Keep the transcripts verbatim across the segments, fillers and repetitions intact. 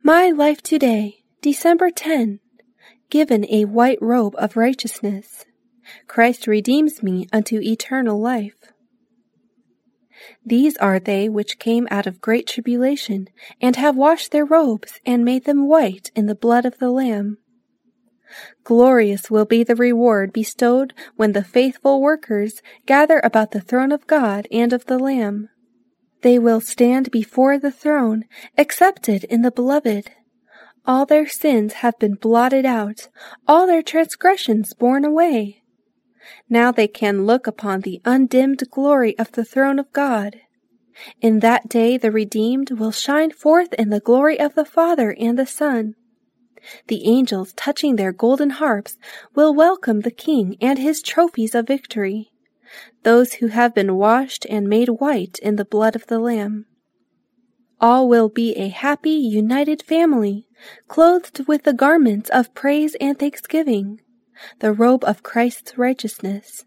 My life today, December tenth, given a white robe of righteousness. Christ redeems me unto eternal life. These are they which came out of great tribulation, and have washed their robes, and made them white in the blood of the Lamb. Glorious will be the reward bestowed when the faithful workers gather about the throne of God and of the Lamb. They will stand before the throne, accepted in the Beloved. All their sins have been blotted out, all their transgressions borne away. Now they can look upon the undimmed glory of the throne of God. In that day the redeemed will shine forth in the glory of the Father and the Son. The angels, touching their golden harps, will welcome the King and his trophies of victory, those who have been washed and made white in the blood of the Lamb. All will be a happy, united family, clothed with the garments of praise and thanksgiving, the robe of Christ's righteousness.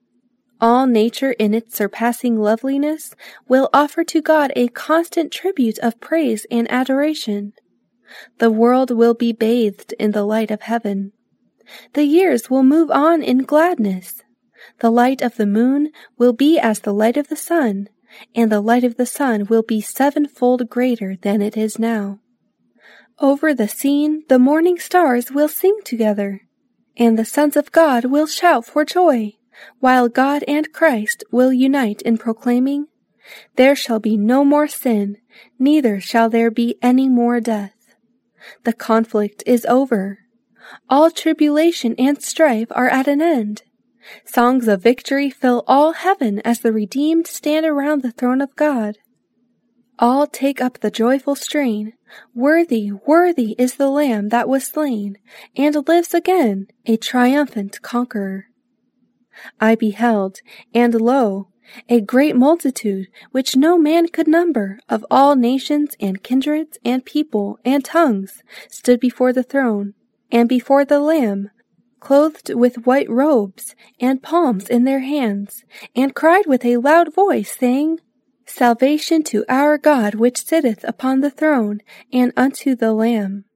All nature in its surpassing loveliness will offer to God a constant tribute of praise and adoration. The world will be bathed in the light of heaven. The years will move on in gladness. The light of the moon will be as the light of the sun, and the light of the sun will be sevenfold greater than it is now. Over the scene the morning stars will sing together, and the sons of God will shout for joy, while God and Christ will unite in proclaiming, "There shall be no more sin, neither shall there be any more death." The conflict is over. All tribulation and strife are at an end. Songs of victory fill all heaven as the redeemed stand around the throne of God. All take up the joyful strain. Worthy, worthy is the Lamb that was slain, and lives again, a triumphant conqueror. I beheld, and lo, a great multitude, which no man could number, of all nations and kindreds and people and tongues, stood before the throne, and before the Lamb, clothed with white robes, and palms in their hands, and cried with a loud voice, saying, Salvation to our God which sitteth upon the throne, and unto the Lamb.